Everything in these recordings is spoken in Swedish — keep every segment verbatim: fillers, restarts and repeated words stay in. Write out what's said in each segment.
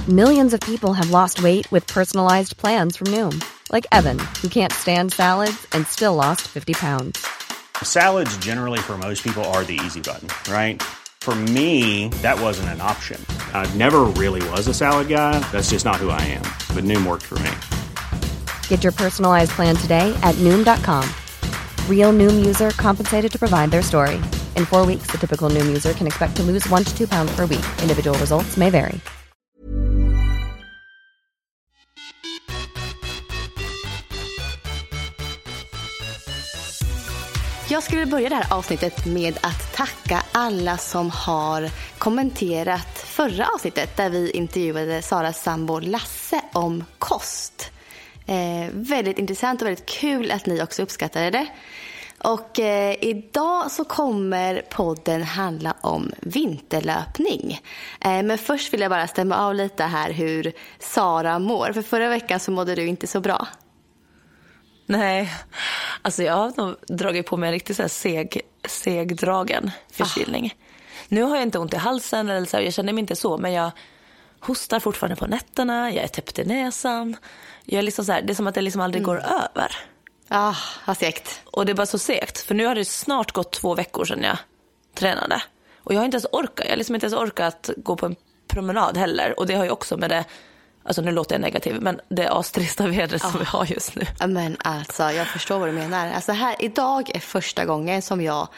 Millions of people have lost weight with personalized plans from Noom. Like Evan, who can't stand salads and still lost fifty pounds. Salads generally for most people are the easy button, right? For me, that wasn't an option. I never really was a salad guy. That's just not who I am. But Noom worked for me. Get your personalized plan today at Noom dot com. Real Noom user compensated to provide their story. In four weeks, the typical Noom user can expect to lose one to two pounds per week. Individual results may vary. Jag skulle börja det här avsnittet med att tacka alla som har kommenterat förra avsnittet där vi intervjuade Saras sambo Lasse om kost. Eh, väldigt intressant och väldigt kul att ni också uppskattade det. Och eh, idag så kommer podden handla om vinterlöpning. Eh, men först vill jag bara stämma av lite här hur Sara mår. För förra veckan så mådde du inte så bra. Nej, alltså jag har nog dragit på mig en riktigt så här seg, segdragen förkylning. Ah. Nu har jag inte ont i halsen eller så här, jag känner mig inte så, men jag hostar fortfarande på nätterna, jag är täppt i näsan. Jag är liksom så här, det är som att det liksom aldrig mm. går över. Ah, vad segt. Och det är bara så segt, för nu har det snart gått två veckor sedan jag tränade. Och jag har inte ens orkat, jag har liksom inte ens orkat gå på en promenad heller. Och det har ju också med det, alltså nu låter jag negativ, men det är astrista vädret som oh. vi har just nu. Men alltså, jag förstår vad du menar. Alltså här, idag är första gången som jag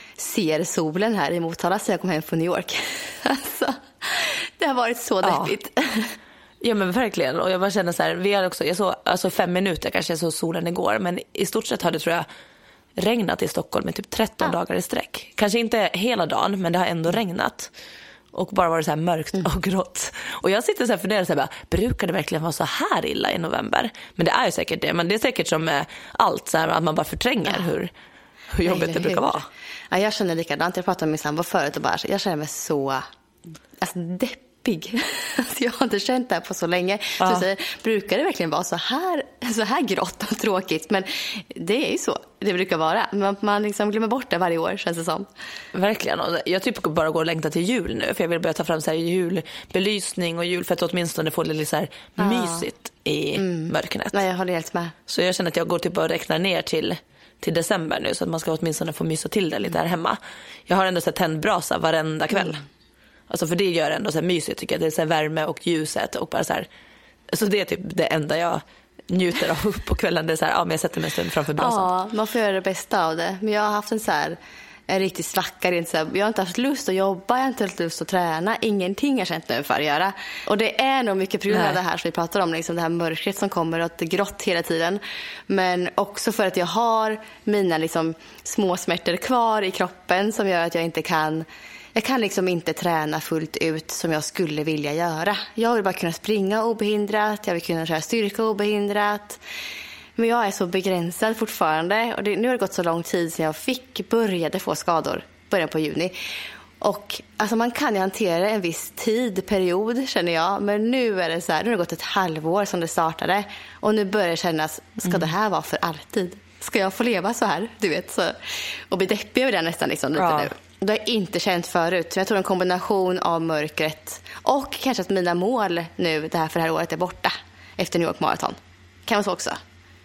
ser solen här i Motala sedan jag kom hem från New York. Alltså, det har varit så deppigt. Ja. Ja men verkligen, och jag bara känner så här, vi hade också, jag såg alltså fem minuter kanske, jag såg solen igår, men i stort sett hade, tror jag, regnat i Stockholm i typ tretton ja. dagar i sträck. Kanske inte hela dagen, men det har ändå regnat. Och bara var det så här mörkt mm. och grått. Och jag sitter så här och funderar så här, bara, brukar det verkligen vara så här illa i november? Men det är ju säkert det, men det är säkert som med allt så här, att man bara förtränger ja. hur, hur jobbigt Nej, det brukar hur? vara. Ja, jag känner likadant, jag pratade med min sambo förut och bara, jag känner mig så alltså, deppig. Alltså, jag har inte känt det här på så länge. Ja. Så jag säger, brukar det verkligen vara så här, så här grått och tråkigt? Men det är ju så det brukar vara. Man, man liksom glömmer bort det varje år, känns det som. Verkligen. Och jag typ bara går och längtar till jul nu. För jag vill börja ta fram så här julbelysning och jul för att åtminstone få det lite så här ja. mysigt i mm. mörkret. Nej, jag håller helt med. Så jag känner att jag går typ och räknar ner till till december nu, så att man ska åtminstone få mysa till det lite här hemma. Jag har ändå så här tändbrasa varenda kväll. Mm. Alltså för det gör ändå så här mysigt, tycker jag. Det är så här värme och ljuset och bara så här. Så det är typ det enda jag njuter av på kvällen. Det är så här, ja, men jag sätter mig en stund framför brasan. Ja, man får göra det bästa av det. Men jag har haft en så här, en riktig svacka. Så här, jag har inte haft lust att jobba, jag har inte haft lust att träna. Ingenting har känt nu för att göra. Och det är nog mycket på grund av det här som vi pratar om. Liksom det här mörkret som kommer och det är grått hela tiden. Men också för att jag har mina liksom, små smärtor kvar i kroppen som gör att jag inte kan... Jag kan liksom inte träna fullt ut som jag skulle vilja göra. Jag vill bara kunna springa obehindrat. Jag vill kunna köra styrka obehindrat. Men jag är så begränsad fortfarande. Och det, nu har det gått så lång tid sedan jag fick började få skador. Början på juni. Och alltså man kan ju hantera en viss tid, period känner jag. Men nu är det så här, nu har det gått ett halvår som det startade. Och nu börjar det kännas, ska mm. det här vara för alltid? Ska jag få leva så här? Du vet, så. Och bli deppig över det nästan liksom, lite ja. nu. Det har jag inte känt förut. Jag tror en kombination av mörkret och kanske att mina mål nu det här för det här året är borta efter New York Marathon. Kan man så också?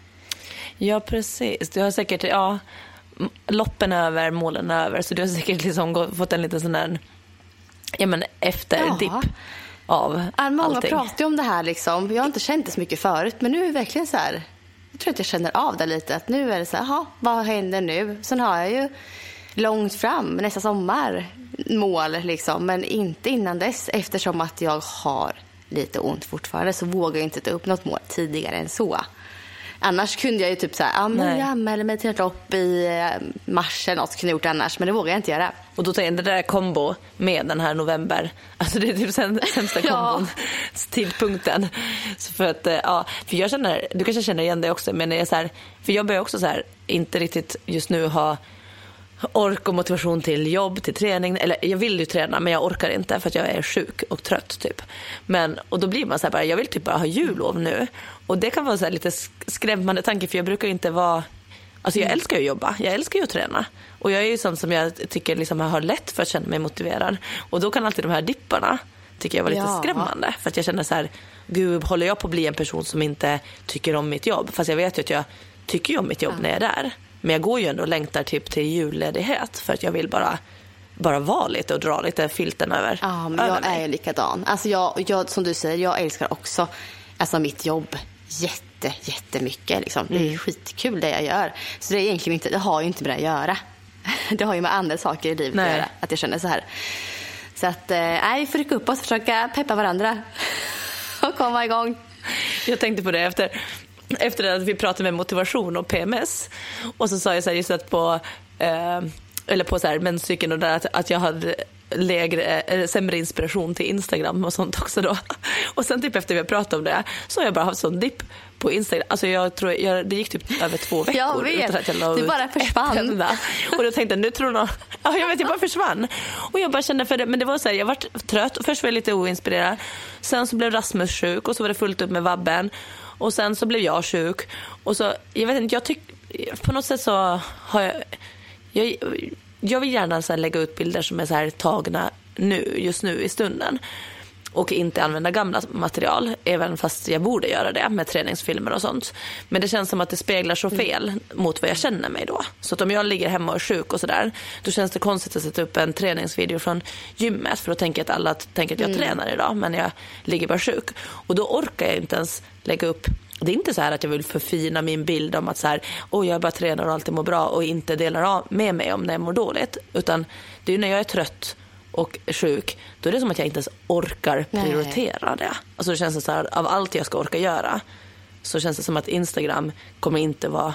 Ja, precis. Du har säkert, ja, loppen över, målen över. Så du har säkert liksom fått en liten sån där, ja men efterdipp ja. av ja, många allting. pratar ju om det här liksom. Jag har inte känt det så mycket förut, men nu är det verkligen så här. Jag tror att jag känner av det lite. Att nu är det så här, jaha, vad händer nu? Sen har jag ju långt fram, nästa sommar mål liksom, men inte innan dess eftersom att jag har lite ont fortfarande så vågar jag inte ta upp något mål tidigare än så. Annars kunde jag ju typ så här, ja men jag anmälde mig till ett lopp i mars eller något kunde jag gjort annars, men det vågar jag inte göra. Och då tar jag det där kombo med den här november, alltså det är typ sen, sämsta kombon ja. tidpunkten. Så för att, ja, för jag känner, du kanske känner igen det också, men det är så här, för jag börjar också så här, inte riktigt just nu ha ork och motivation till jobb, till träning. Eller jag vill ju träna, men jag orkar inte för att jag är sjuk och trött typ. Men, och då blir man så här bara, jag vill typ bara ha jullov nu. Och det kan vara så här lite skrämmande tanke, för jag brukar inte vara... Alltså jag älskar ju att jobba, jag älskar ju att träna. Och jag är ju sån som jag tycker liksom har lätt för att känna mig motiverad. Och då kan alltid de här dipparna tycker jag var lite Ja. skrämmande. För att jag känner så här, gud, håller jag på att bli en person som inte tycker om mitt jobb? Fast jag vet ju att jag tycker ju om mitt jobb ja. när jag är där. Men jag går ju ändå och längtar typ till julledighet för att jag vill bara, bara vara lite och dra lite filten över. Ja, men jag över mig. är ju likadan. Alltså jag, jag, som du säger, jag älskar också alltså mitt jobb jätte, jättemycket. Liksom. Det är Mm. skitkul det jag gör. Så det är egentligen inte, det har ju inte med det att göra. Det har ju med andra saker i livet Nej. att göra. Att jag känner så här. Så att, nej, eh, får rycka upp oss och försöka peppa varandra. Och komma igång. Jag tänkte på det efter, efter att vi pratade med motivation och P M S. Och så sa jag så här, just att på, eh, eller på så här, menscykeln och där att, att jag hade lägre, eller sämre inspiration till Instagram och sånt också då. Och sen typ efter vi har pratat om det så har jag bara haft sån dipp på Instagram. Alltså jag tror jag, det gick typ över två veckor. Jag vet, utan att jag la du ut bara försvann. enda. Och då tänkte jag, nu tror någon, ja jag vet, jag bara försvann. Och jag bara kände för det, men det var så här, jag var trött och först var jag lite oinspirerad. Sen så blev Rasmus sjuk och så var det fullt upp med vabben. Och sen så blev jag sjuk. Och så, jag vet inte, jag tycker, på något sätt så har jag, jag Jag vill gärna så här lägga ut bilder som är så här tagna nu, just nu i stunden. Och inte använda gamla material, även fast jag borde göra det med träningsfilmer och sånt. Men det känns som att det speglar så fel mot vad jag känner mig då. Så att om jag ligger hemma och är sjuk och sådär, då känns det konstigt att sätta upp en träningsvideo från gymmet. För då tänker jag att alla tänker att jag mm. tränar idag, men jag ligger bara sjuk. Och då orkar jag inte ens lägga upp. Det är inte så här att jag vill förfina min bild om att så här, oh, jag bara tränar och alltid mår bra och inte delar av med mig om när jag mår dåligt. Utan det är ju när jag är trött och sjuk, då är det som att jag inte ens orkar prioritera Nej. det. Alltså det känns så här, av allt jag ska orka göra så känns det som att Instagram kommer inte vara,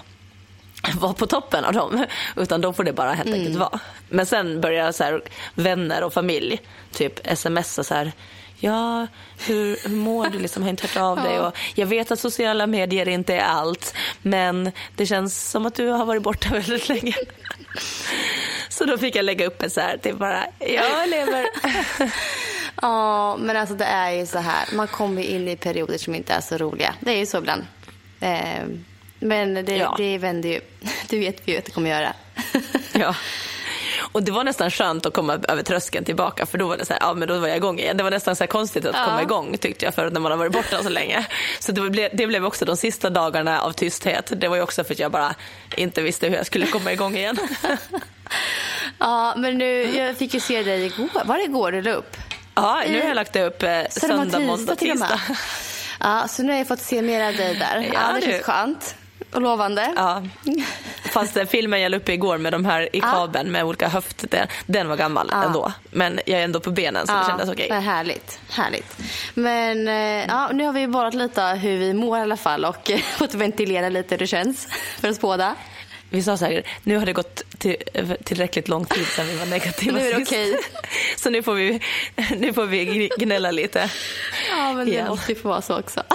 vara på toppen av dem. Utan då får det bara helt enkelt mm. vara. Men sen börjar så här, vänner och familj typ smsa så här, ja, hur, hur mår du? Liksom, har inte hört av dig. Och jag vet att sociala medier inte är allt, men det känns som att du har varit borta väldigt länge. Så då fick jag lägga upp en så här, det är bara, jag lever. Ja, men alltså det är ju så här, man kommer in i perioder som inte är så roliga. Det är ju så ibland. Eh, men det, ja. det vänder ju, du vet vi att det kommer göra. Ja. Och det var nästan skönt att komma över tröskeln tillbaka, för då var det så här, ja men då var jag igång igen. Det var nästan så här konstigt att ja. komma igång, tyckte jag, för när man har varit borta så länge. Så det blev, det blev också de sista dagarna av tysthet. Det var ju också för att jag bara inte visste hur jag skulle komma igång igen. Ja, men nu, jag fick ju se dig igår. Var det igår du la upp? Ja, nu har jag lagt upp eh, söndag, måndag, tisdag. Ja, så nu har jag fått se mer av dig där. Ja, ja det känns skönt. Och lovande. Ja. Fast filmen jag la upp igår med de här i kabeln ja. med olika höft, den, den var gammal ja. ändå. Men jag är ändå på benen så ja. det kändes okej. Okay. Härligt, härligt. Men ja, nu har vi borrat lite hur vi mår i alla fall och fått ventilera lite hur det känns för oss båda. Vi sa så här, nu har det gått till, tillräckligt lång tid sedan vi var negativa. Nu är det okej. Okay. Så nu får vi, nu får vi gnälla lite. Ja, men det igen. måste ju få vara så också.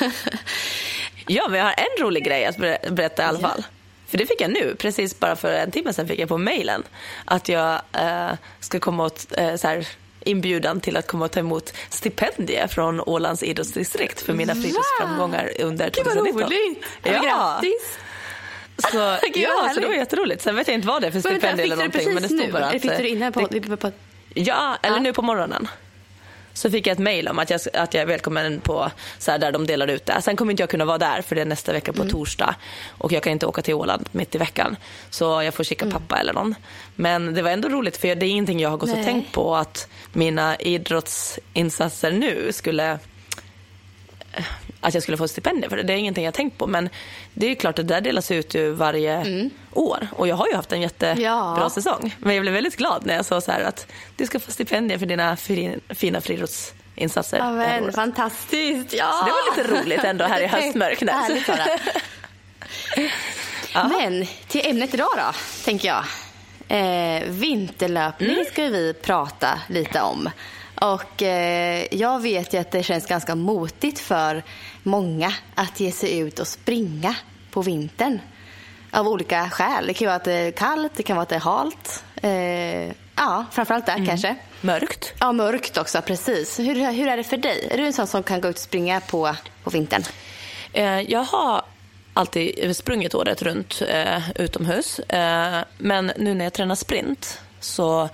Ja, men jag har en rolig grej att berätta i alla fall. För det fick jag nu, precis bara för en timme sedan fick jag på mejlen att jag äh, ska komma åt äh, så här, inbjudan till att komma och ta emot stipendier från Ålands idrottsdistrikt för mina fritidsframgångar under tjugonitton. Gud vad roligt! Ja. Grattis! Så, ja, så det var jätteroligt. Sen vet jag inte vad det är för stipendier eller någonting. Men det stod bara att... Fick du inne på, det, på... Ja, eller ja. nu på morgonen. Så fick jag ett mejl om att jag, att jag är välkommen på så här, där de delar ut det. Sen kommer inte jag kunna vara där för det är nästa vecka på mm. torsdag. Och jag kan inte åka till Åland mitt i veckan. Så jag får skicka mm. pappa eller någon. Men det var ändå roligt för det är ingenting jag har gått Nej. och tänkt på. Att mina idrottsinsatser nu skulle... Att jag skulle få stipendier för det. Det är ingenting jag tänkt på. Men det är ju klart att det där delas ut ju varje mm. år. Och jag har ju haft en jättebra ja. säsong. Men jag blev väldigt glad när jag sa så här att du ska få stipendier för dina fina friidrottsinsatser. Ja, men fantastiskt. Ja. Så det var lite roligt ändå här i höstmörknet. Härligt bara. Men till ämnet idag då, tänker jag. Eh, vinterlöpning mm. ska vi prata lite om. Och eh, jag vet ju att det känns ganska motigt för många att ge sig ut och springa på vintern. Av olika skäl. Det kan vara att det är kallt, det kan vara att det är halt. Eh, ja, framförallt där mm. kanske. Mörkt. Ja, mörkt också, precis. Hur, hur är det för dig? Är du en sån som kan gå ut och springa på, på vintern? Eh, jag har alltid sprungit året runt eh, utomhus. Eh, men nu när jag tränar sprint så...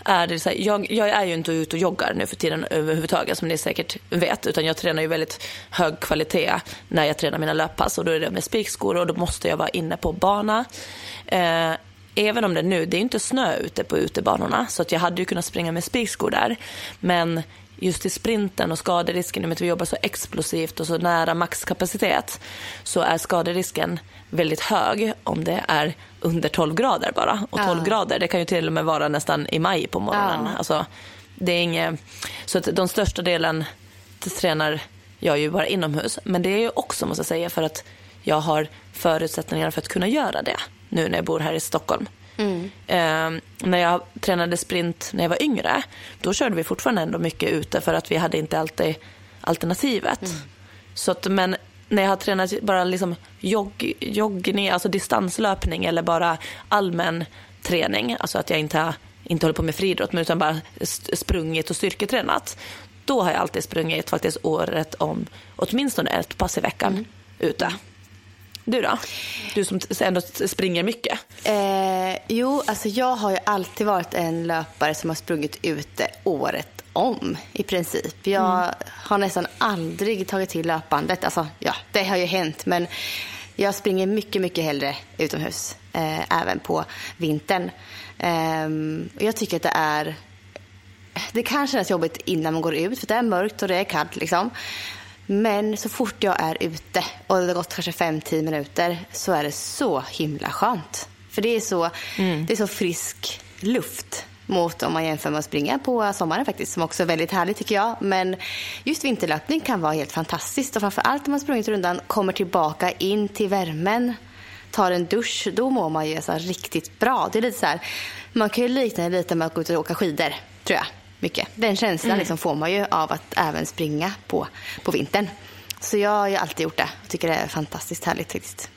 är det så här, jag, jag är ju inte ute och joggar nu för tiden överhuvudtaget, som ni säkert vet, utan jag tränar ju väldigt hög kvalitet när jag tränar mina löppass, och då är det med spikskor och då måste jag vara inne på bana. Eh, även om det nu, det är inte snö ute på utebanorna, så att jag hade ju kunnat springa med spikskor där, men just i sprinten och skaderisken, i och med att vi jobbar så explosivt och så nära maxkapacitet, så är skaderisken väldigt hög om det är under tolv grader bara. Och tolv ja. grader, det kan ju till och med vara nästan i maj på morgonen. Ja. Alltså, det är inget, så att de största delen tränar jag ju bara inomhus. Men det är ju också, måste jag säga, för att jag har förutsättningar för att kunna göra det nu när jag bor här i Stockholm. Mm. Eh, när jag tränade sprint när jag var yngre, då körde vi fortfarande ändå mycket ute för att vi hade inte alltid alternativet. Mm. Så att, men när jag har tränat bara liksom jogg, joggning, alltså distanslöpning eller bara allmän träning, alltså att jag inte har, inte håller på med friidrott men utan bara sprungit och styrketränat, då har jag alltid sprungit faktiskt året om åtminstone ett pass i veckan mm. ute. Du då? Du som ändå springer mycket. Eh, jo, alltså jag har ju alltid varit en löpare som har sprungit ute året om i princip. Jag mm. har nästan aldrig tagit till löpbandet. Alltså, ja, det har ju hänt, men jag springer mycket, mycket hellre utomhus. Eh, även på vintern. Eh, och jag tycker att det är... Det kan kännas jobbigt innan man går ut, för det är mörkt och det är kallt liksom. Men så fort jag är ute och det har gått kanske fem till tio minuter, så är det så himla skönt. För det är så, mm. det är så frisk luft mot om man jämför med att springa på sommaren faktiskt, som också är väldigt härligt tycker jag. Men just vinterlöpning kan vara helt fantastiskt, och framförallt när man sprungit rundan, kommer tillbaka in till värmen, tar en dusch, då mår man ju så här riktigt bra. Det är lite så här, man kan ju likna det lite med att gå ut och åka skidor, tror jag. Mycket. Den känslan mm. liksom får man ju av att även springa på, på vintern. Så jag har ju alltid gjort det. Jag tycker det är fantastiskt härligt faktiskt.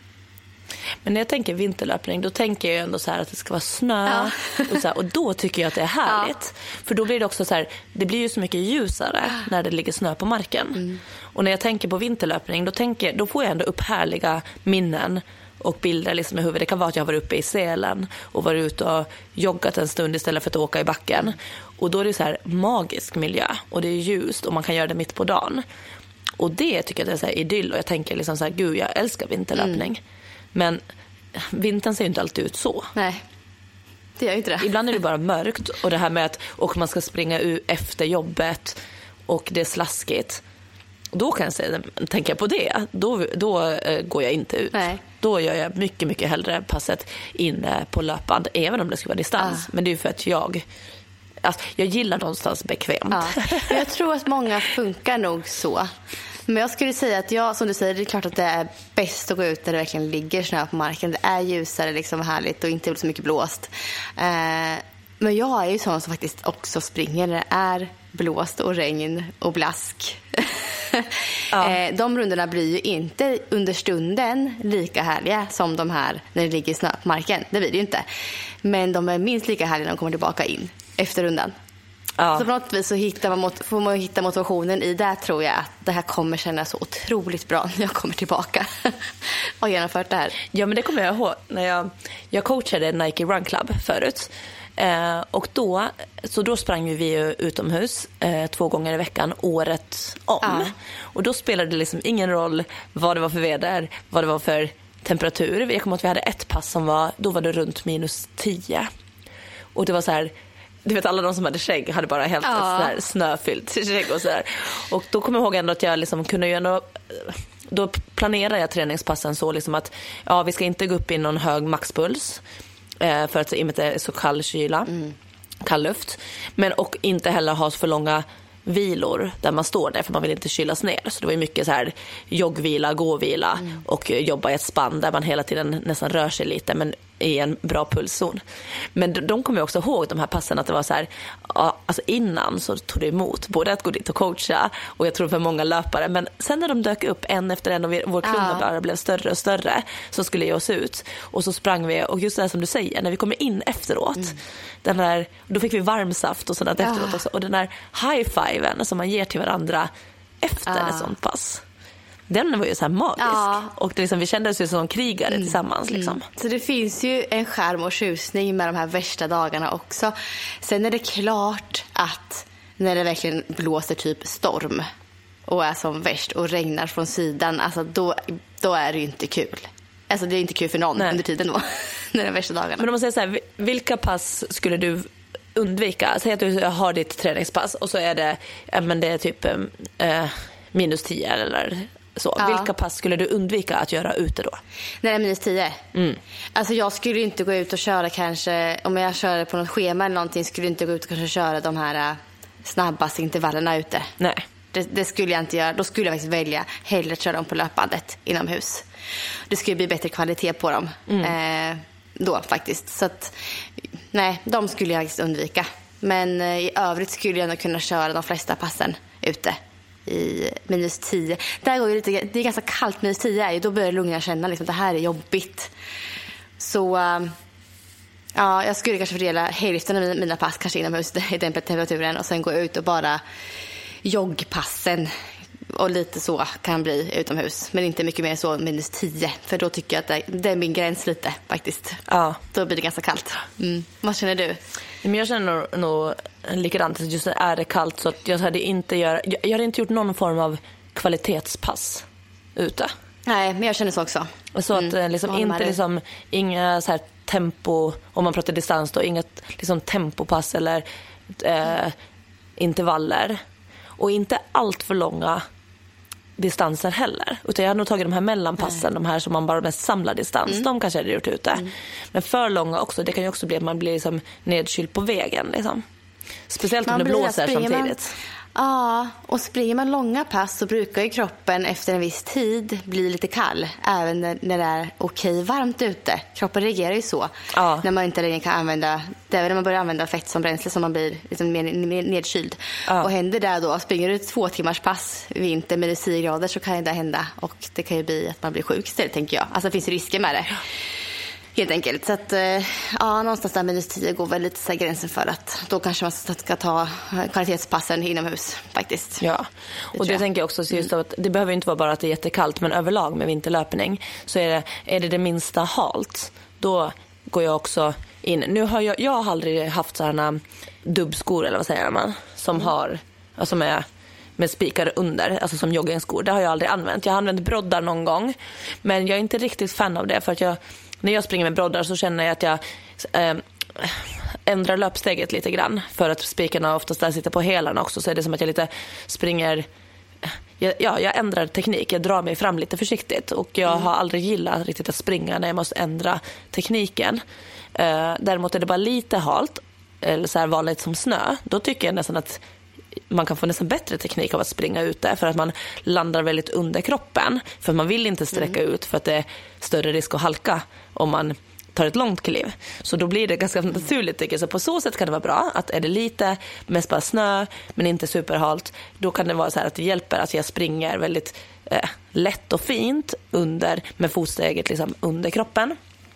Men när jag tänker vinterlöpning, då tänker jag ändå så här att det ska vara snö. Ja. Och, så här, och då tycker jag att det är härligt. Ja. För då blir det också så här, det blir ju så mycket ljusare när det ligger snö på marken. Mm. Och när jag tänker på vinterlöpning, då, tänker, då får jag ändå upp härliga minnen och bilder liksom i huvudet. Det kan vara att jag var uppe i Sälen och var ute och joggat en stund istället för att åka i backen. Och då är det så här magisk miljö och det är ljust och man kan göra det mitt på dagen. Och det tycker jag är så här idyll, och jag tänker liksom så här, gud, jag älskar vinterlöpning. Mm. Men vintern ser ju inte alltid ut så. Nej, det gör inte det. Ibland är det bara mörkt, och det här med att och man ska springa ut efter jobbet och det är slaskigt. Då kan jag säga, tänker jag på det, då, då äh, går jag inte ut. Nej. Då gör jag mycket, mycket hellre passet inne på löpband, även om det ska vara distans. Ah. Men det är ju för att jag, alltså, jag gillar någonstans bekvämt. Ah. Jag tror att många funkar nog så. Men jag skulle säga att jag, som du säger, det är klart att det är bäst att gå ut där det verkligen ligger snö på marken. Det är ljusare, liksom härligt, och inte så mycket blåst. Eh, men jag är ju sån som faktiskt också springer när det är blåst och regn och blask. Ja. De rundorna blir ju inte under stunden lika härliga som de här när det ligger snö på marken. Det blir det ju inte. Men de är minst lika härliga när de kommer tillbaka in efter rundan. Ja. Så på något vis så hittar man, får man hitta motivationen i det, tror jag, att det här kommer kännas så otroligt bra när jag kommer tillbaka och genomfört det här. Ja, men det kommer jag ihåg när jag, jag coachade Nike Run Club förut. Eh, och då, så då sprang vi utomhus eh, två gånger i veckan året om. Ja. Och då spelade det liksom ingen roll vad det var för väder, vad det var för temperatur. Jag kommer ihåg att vi hade ett pass som var, då var det runt minus tio. Och det var så här, du vet, alla de som hade skägg hade bara helt ja. så här snöfyllt skägg och så där. Och då kommer jag ihåg ändå att jag liksom kunde ju ändå, då planerade jag träningspassen så liksom att ja, vi ska inte gå upp i någon hög maxpuls. För att i och med att det är så kall kyla, mm. kall luft. Men och inte heller ha så för långa vilor där man står där, för man vill inte kylas ner. Så det var ju mycket så här joggvila, gåvila mm. och jobba i ett spann där man hela tiden nästan rör sig lite, men i en bra pulszon. Men de, de kommer jag också ihåg, de här passen, att det var så här, ja, alltså innan så tog det emot både att gå dit och coacha, och jag tror för många löpare, men sen när de dök upp en efter en och vi, vår klunga bara blev större och större, så skulle jag oss ut och så sprang vi, och just det här som du säger, när vi kommer in efteråt mm. den där, då fick vi varmsaft och sådant ja. efteråt också, och den där high-fiven som man ger till varandra efter ja. ett sånt pass. den var ju så här magisk. Ja. Och det liksom, vi kändes ju som krigare Mm. tillsammans. Liksom. Mm. Så det finns ju en skärm och tjusning med de här värsta dagarna också. Sen är det klart att när det verkligen blåser typ storm och är som värst och regnar från sidan, alltså då, då är det ju inte kul. Alltså det är inte kul för någon. Nej. Under tiden då, när det är värsta dagarna. Men om man säger så här, vilka pass skulle du undvika? Säg att du har ditt träningspass och så är det, ja, men det är typ eh, minus tio eller så. Ja. Vilka pass skulle du undvika att göra ute då? När det är minus tio? Mm. Alltså jag skulle inte gå ut och köra kanske, om jag kör på något schema eller någonting, skulle jag inte gå ut och kanske köra de här snabbaste intervallerna ute. Nej. Det, det skulle jag inte göra. Då skulle jag faktiskt välja hellre att köra dem på löpbandet inomhus. Det skulle bli bättre kvalitet på dem. Mm. Eh, då faktiskt. Så att, nej, de skulle jag faktiskt undvika. Men eh, i övrigt skulle jag nog kunna köra de flesta passen ute i minus tio. Där går ju lite, det är ganska kallt minus tio är ju, då börjar lungorna känna liksom, att det här är jobbigt. Så eh, ja, jag skulle kanske fördela hälften av mina pass kanske inomhus i den temperaturen och sen gå ut och bara joggpassen och lite så kan bli utomhus, men inte mycket mer så minus tio, för då tycker jag att det, det är min gräns lite faktiskt. Ja. Då blir det ganska kallt. Mm. Vad känner du? Men jag känner nog, nog likadant, just när är det kallt, så att jag hade inte gör, jag, jag hade inte gjort någon form av kvalitetspass ute. Nej, men jag känner så också. Så att mm. liksom, inte liksom, inga så här tempo, om man pratar distans då, inget liksom tempopass eller eh, intervaller. Och inte allt för långa distanser heller. Utan jag hade nog tagit de här mellanpassen, Nej. de här som man bara mest samlar distans. Mm. De kanske hade gjort ute. Mm. Men för långa också, det kan ju också bli att man blir liksom nedkyld på vägen. Liksom. Speciellt man om det blåser samtidigt. Man... Ja, och springer man långa pass så brukar ju kroppen efter en viss tid bli lite kall. Även när, när det är okej varmt ute. Kroppen reagerar ju så. Ja. När man inte längre kan använda, det är när man börjar använda fett som bränsle som man blir liksom mer, mer nedkyld. Ja. Och händer det då, springer du ett två timmars pass vinter med tio grader, så kan det hända. Och det kan ju bli att man blir sjuk istället, tänker jag. Alltså det finns risker med det. Ja. Helt enkelt. Så att, ja, någonstans där minus tio går väl lite så gränsen för att då kanske man ska ta kvalitetspassen inomhus faktiskt. Ja, och det, det jag. tänker jag också just att det behöver inte vara bara att det är jättekallt, men överlag med vinterlöpning så är det är det, det minsta halt, då går jag också in. Nu har jag, jag har aldrig haft sådana dubbskor eller vad säger man, som mm. har, alltså med med spikar under, alltså som joggingskor. Det har jag aldrig använt. Jag har använt broddar någon gång, men jag är inte riktigt fan av det, för att jag, när jag springer med broddar så känner jag att jag eh, ändrar löpsteget lite grann, för att spikarna oftast där sitter på hälarna också, så är det som att jag lite springer, jag, ja, jag ändrar teknik, jag drar mig fram lite försiktigt, och jag mm. har aldrig gillat riktigt att springa när jag måste ändra tekniken. Eh, däremot är det bara lite halt eller så här vanligt som snö, då tycker jag nästan att man kan få nästan bättre teknik av att springa ute, för att man landar väldigt under kroppen, för man vill inte sträcka mm. ut, för att det är större risk att halka om man tar ett långt kliv. Så då blir det ganska naturligt, tycker jag. Så på så sätt kan det vara bra att är det lite mest bara snö men inte superhalt, då kan det vara så här att det hjälper att jag springer väldigt eh, lätt och fint under, med fotsteget liksom under kroppen.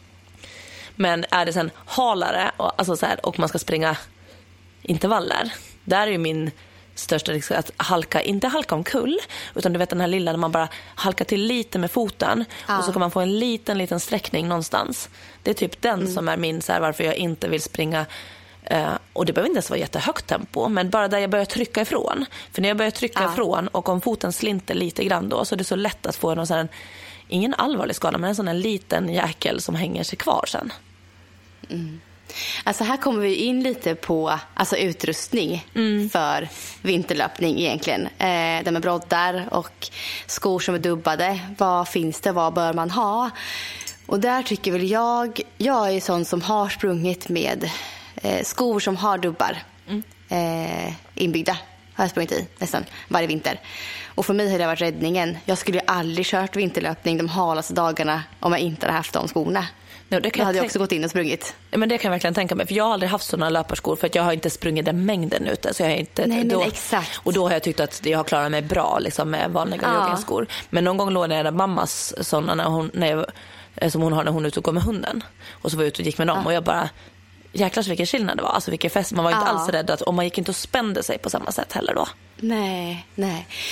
Men är det sen halare och, alltså så här, och man ska springa intervaller, där är ju min största risk att halka, inte halka omkull, utan du vet den här lilla när man bara halkar till lite med foten, ja. Och så kan man få en liten liten sträckning någonstans. Det är typ den mm. som är min så här, varför jag inte vill springa, eh, och det behöver inte ens vara jättehögt tempo, men bara där jag börjar trycka ifrån. För när jag börjar trycka ja. ifrån och om foten slinter lite grann då, så är det så lätt att få någon sån här, ingen allvarlig skada, men en sån här liten jäkel som hänger sig kvar sen. Mm. Alltså här kommer vi in lite på alltså utrustning mm. för vinterlöpning egentligen. Eh, det med broddar och skor som är dubbade. Vad finns det? Vad bör man ha? Och där tycker väl jag, jag är sån som har sprungit med eh, skor som har dubbar mm. eh, inbyggda. Har jag sprungit i nästan varje vinter. Och för mig har det varit räddningen. Jag skulle ju aldrig kört vinterlöpning de halaste dagarna om jag inte hade haft de skorna. No, det kan jag hade jag också gått in och sprungit. Men det kan jag verkligen tänka mig. För jag har aldrig haft sådana löparskor, för att jag har inte sprungit den mängden ute. Så jag har inte, Nej, då, men exakt. Och då har jag tyckt att jag har klarat mig bra liksom, med vanliga ja. joggingskor. Men någon gång lånade jag mammas sådana när hon, när jag, som hon har när hon är ute och går med hunden. Och så var jag ute och gick med dem ja. och jag bara, jäklar så vilken skillnad det var. Alltså vilken fest. Man var inte ja. alls rädd att, och man gick inte och spände sig på samma sätt heller då. Nej, nej.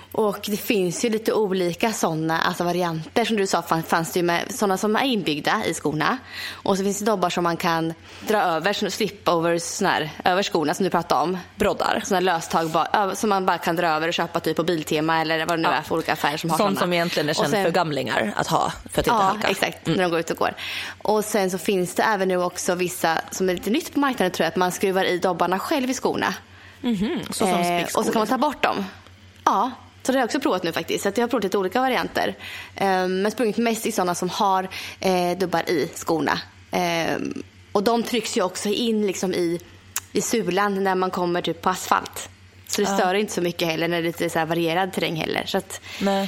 Och det finns ju lite olika sådana alltså varianter. Som du sa fanns det ju med sådana som är inbyggda i skorna. Och så finns det dobbar som man kan dra över, slip-overs här, över skorna som du pratade om. Broddar. Sådana löstag som man bara kan dra över och köpa typ på Biltema eller vad det nu ja. är för olika affärer som har sådana. Sånt som egentligen är känt sen, för gamlingar att ha för att inte ja, halka. Ja, exakt. Mm. När de går ut och går. Och sen så finns det även nu också vissa som är lite nytt på marknaden tror jag, att man skruvar i dobbarna själv i skorna. Mm-hmm. Så som eh, och så kan man ta bort dem. Ja. Så det har jag också provat nu faktiskt. Så jag har provat lite olika varianter. Um, men sprungit mest i sådana som har eh, dubbar i skorna. Um, och de trycks ju också in liksom i, i sulan när man kommer typ på asfalt. Så det stör uh. inte så mycket heller när det är lite så här varierad terräng heller. Så att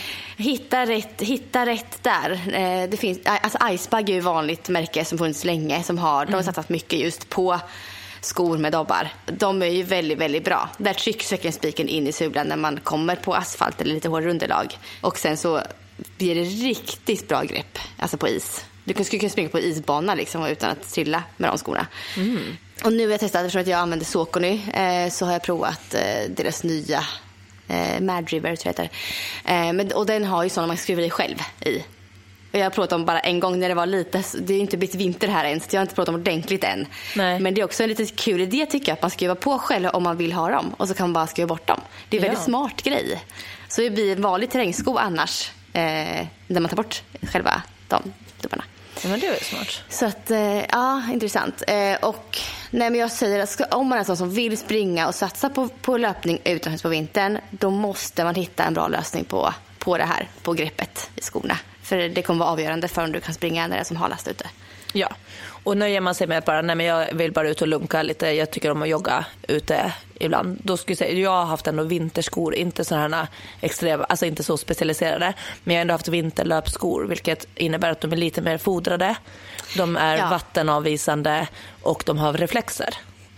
hitta rätt, hitta rätt där. Eh, det finns, alltså Icebag är ju vanligt märke som funnits länge. Som har, mm. De har satsat mycket just på skor med dobbar. De är ju väldigt, väldigt bra. Där trycks verkligen spiken in i sulan när man kommer på asfalt eller lite hårdare underlag. Och sen så blir det riktigt bra grepp. Alltså på is. Du skulle kunna springa på isbana liksom utan att trilla med de skorna. Mm. Och nu har jag testat, eftersom att jag använder Saucony eh, så har jag provat eh, deras nya eh, Mad River tror jag heter. Eh, men, och den har ju sådana man skruvar i själv i. Och jag har provat om bara en gång när det var lite, det är inte blivit vinter här än så jag har inte provat om ordentligt än. Nej. Men det är också en lite kul idé tycker jag att man skruvar på själv om man vill ha dem och så kan man bara skruva bort dem. Det är en ja. väldigt smart grej. Så det blir en vanlig terrängsko annars eh, när man tar bort själva de dubbarna. Ja, men det är smart. Så att, eh, ja, intressant. Eh, och nej, men jag säger att ska, om man är sån som vill springa och satsa på, på löpning utomhus på vintern, då måste man hitta en bra lösning på, på det här, på greppet i skorna. För det kommer vara avgörande för om du kan springa när det är som halast ute. Ja, och nöjer man sig med att bara, nej men jag vill bara ut och lunka lite, jag tycker om att jogga ute ibland. Då skulle jag säga, jag har haft ändå vinterskor, inte sådana här extrema, alltså inte så specialiserade, men jag har ändå haft vinterlöpskor, vilket innebär att de är lite mer fodrade. De är ja. vattenavvisande och de har reflexer.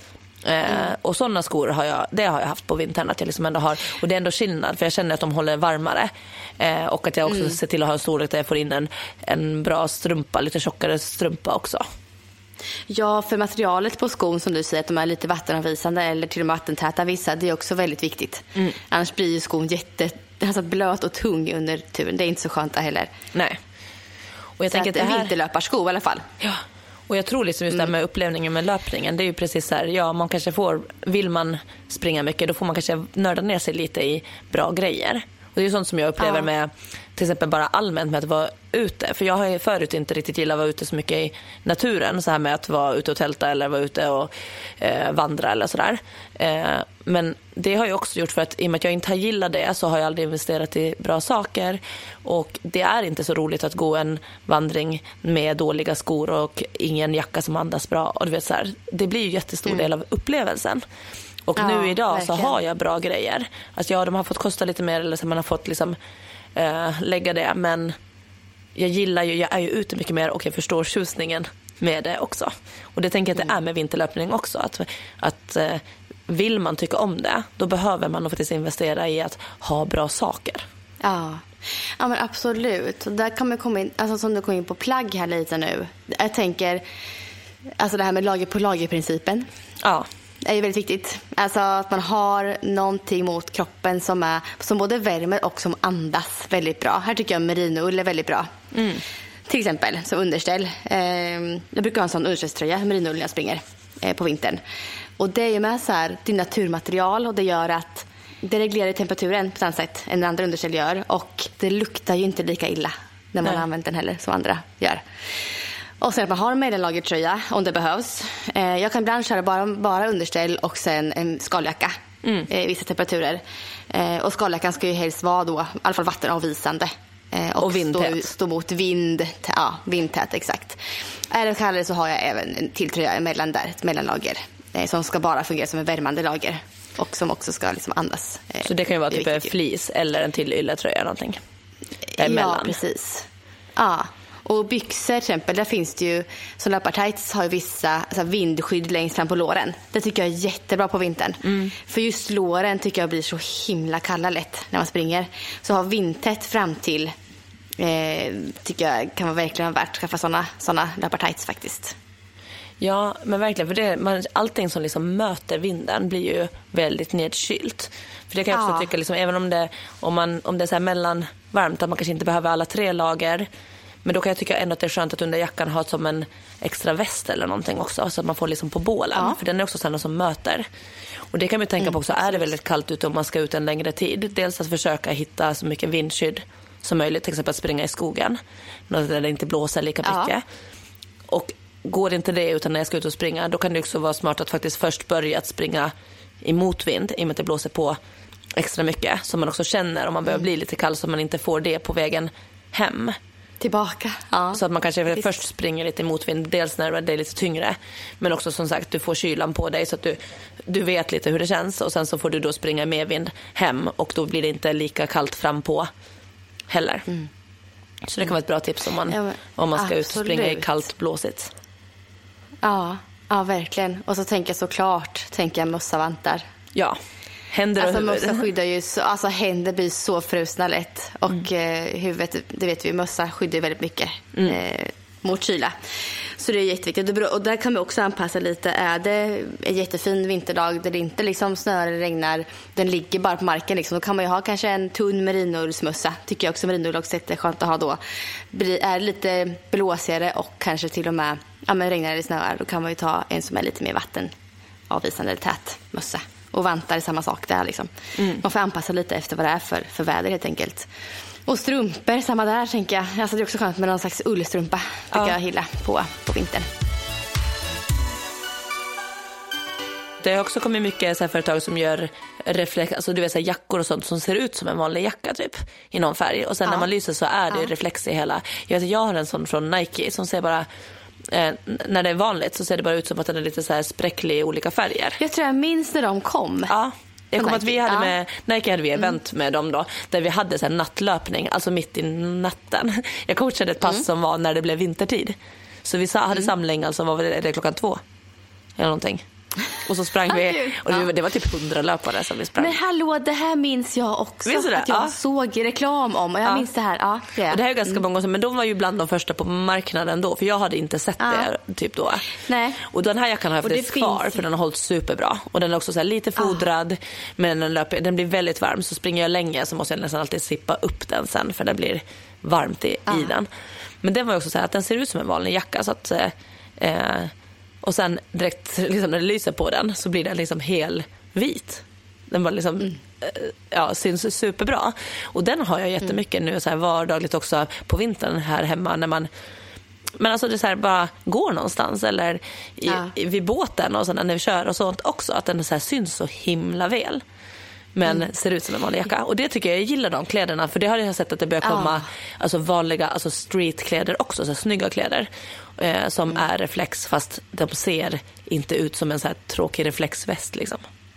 Mm. Eh, och sådana skor har jag, det har jag haft på vintern att jag liksom ändå har, och det är ändå skillnad för jag känner att de håller varmare eh, och att jag också mm. ser till att ha en storlek där jag får in en, en bra strumpa, lite tjockare strumpa också. Ja, för materialet på skon som du säger att de är lite vattenavvisande eller till och med vattentäta vissa, det är också väldigt viktigt. Mm. Annars blir ju skon jätte alltså blöt och tung under turen, det är inte så skönt heller. Nej. Och jag så tänker att det här... vinterlöparsko i alla fall. Ja. Och jag tror liksom just det här med upplevningen med löpningen, det är ju precis så här, ja man kanske får, vill man springa mycket då får man kanske nörda ner sig lite i bra grejer. Och det är ju sånt som jag upplever ja. med till exempel bara allmänt med att vara ute. För jag har ju förut inte riktigt gillat att vara ute så mycket i naturen. Så här med att vara ute och tälta eller vara ute och eh, vandra eller sådär. Eh, men det har jag också gjort för att i och med att jag inte har gillat det så har jag aldrig investerat i bra saker. Och det är inte så roligt att gå en vandring med dåliga skor och ingen jacka som andas bra. Och du vet så här, det blir ju en jättestor mm. del av upplevelsen. Och ja, nu idag verkligen. Så har jag bra grejer. Alltså ja, de har fått kosta lite mer eller så man har fått liksom äh, lägga det. Men jag gillar ju, jag är ju ute mycket mer och jag förstår tjusningen med det också. Och det tänker jag att det är med vinterlöpning också. Att, att äh, vill man tycka om det, då behöver man nog faktiskt investera i att ha bra saker. Ja, ja men absolut. Där kan man komma in, alltså som du kom in på plagg här lite nu. Jag tänker, alltså det här med lager på lagerprincipen. Ja. Det är ju väldigt viktigt. Alltså att man har någonting mot kroppen som, är, som både värmer och som andas väldigt bra. Här tycker jag merinoull är väldigt bra. Mm. Till exempel som underställ. Eh, jag brukar ha en sån underställströja, merinoull, när jag springer eh, på vintern. Och det är ju med så här, det är naturmaterial och det gör att det reglerar temperaturen på samma sätt än andra underställ gör. Och det luktar ju inte lika illa när man Nej. har använt den heller som andra gör. Och sen att man har en mellanlagertröja om det behövs. Eh, jag kan ibland köra bara, bara underställ och sen en skaljacka mm. i eh, vissa temperaturer. Eh, och skaljackan ska ju helst vara då, i alla fall vattenavvisande. Eh, och och vindtät. Stå, stå mot vind. Ja, vindtät, exakt. Är det kallare så har jag även en till tröja emellan där, ett mellanlager. Eh, som ska bara fungera som en värmande lager. Och som också ska liksom andas. Eh, så det kan ju vara typ en flis eller en till ylletröja eller någonting. Emellan. Ja, precis. Ja. Och byxor till exempel, där finns det ju, som löpartights har ju vissa alltså vindskydd längst fram på låren. Det tycker jag är jättebra på vintern. Mm. För just låren tycker jag blir så himla kalla lätt när man springer. Så ha vindtätt fram till eh, tycker jag kan vara verkligen värt att skaffa sådana såna löpartights faktiskt. Ja, men verkligen. För det, man, allting som liksom möter vinden blir ju väldigt nedkylt. För det kan jag också ja. tycka, liksom, även om det, om man, om det är så här mellanvarmt, att man kanske inte behöver alla tre lager. Men då kan jag tycka ändå att det är skönt att under jackan ha som en extra väst eller någonting också. Så att man får liksom på bålen. Ja. För den är också sådana som möter. Och det kan man ju tänka på också. Mm, är det väldigt kallt ute om man ska ut en längre tid? Dels att försöka hitta så mycket vindskydd som möjligt. Till exempel att springa i skogen. Där det inte blåser lika mycket. Ja. Och går det inte det utan när jag ska ut och springa, då kan det också vara smart att faktiskt först börja att springa i motvind. I och med att det blåser på extra mycket. Så man också känner om man börjar bli lite kall så man inte får det på vägen hem. Tillbaka. Ja. Så att man kanske Visst. först springer lite i motvind. Dels när det är lite tyngre. Men också som sagt, du får kylan på dig så att du, du vet lite hur det känns. Och sen så får du då springa i medvind hem. Och då blir det inte lika kallt fram på heller. Mm. Så det kan vara ett bra tips om man, ja, men, om man ska absolut. ut och springa i kallt blåsigt. Ja, ja, verkligen. Och så tänker jag såklart, tänker jag mössa, vantar. Ja. Händer alltså, och huvud. Mössa skyddar ju så, alltså händer blir så frusna lätt. Och mm. eh, huvudet, det vet vi, mössa skyddar väldigt mycket mm. eh, mot kyla. Så det är jätteviktigt. Och där kan vi också anpassa lite. Är det en jättefin vinterdag där det inte liksom snöar eller regnar, den ligger bara på marken liksom, då kan man ju ha kanske en tunn merinoullsmössa. Tycker jag också merinoull också är skönt att ha då. Är det lite blåsigare och kanske till och med ja, men regnar eller snöar, då kan man ju ta en som är lite mer vattenavvisande eller tät mössa. Och vantar är samma sak där liksom. Mm. Man får anpassa lite efter vad det är för, för väder helt enkelt. Och strumpor, samma där tänker jag. Alltså det är också skönt med någon slags ullstrumpa. Brukar ja. jag gilla på, på vintern. Det har också kommit mycket så här företag som gör reflex, alltså du vet så här jackor och sånt som ser ut som en vanlig jacka typ i någon färg. Och sen ja. när man lyser så är det ja. reflex i hela. Jag vet, jag har en sån från Nike som ser bara Eh, när det är vanligt så ser det bara ut som att den är lite så här spräcklig i olika färger. Jag tror jag minns när de kom. Ja, jag kommer att vi hade med Nike hade vi event mm. med dem då, där vi hade så här nattlöpning, alltså mitt i natten. Jag coachade ett pass mm. som var när det blev vintertid. Så vi hade mm. samling, alltså var det klockan två eller någonting. Och så sprang vi, och det, det var typ hundra löpare som vi sprang. Men hallå, det här minns jag också. Minns du det? Att jag ja. såg reklam om, och jag ja. minns det här. Ja, det. Och det här är ganska många, men de var ju bland de första på marknaden då, för jag hade inte sett ja. det typ då. Nej. Och den här jackan har jag haft kvar, finns... för den har hållit superbra. Och den är också så här lite fodrad, ja. men den, löper, den blir väldigt varm. Så springer jag länge så måste jag nästan alltid sippa upp den sen, för det blir varmt i, ja. i den. Men den var också så här att den ser ut som en vanlig jacka, så att... Eh, och sen direkt liksom, när det lyser på den så blir den liksom hel vit. Den var liksom mm. ja, syns superbra. Och den har jag jättemycket mm. nu så här vardagligt också på vintern här hemma när man men alltså det är så här, bara går någonstans eller i, ja. i, vid båten och så när vi kör och sånt också, att den så här syns så himla väl. Men mm. ser ut som en vanlig jacka. Och det tycker jag, jag gillar de kläderna. För det har jag sett att det börjar komma ah. alltså vanliga, alltså streetkläder också, så här, snygga kläder eh, som mm. är reflex, fast de ser inte ut som en så här tråkig reflexväst liksom.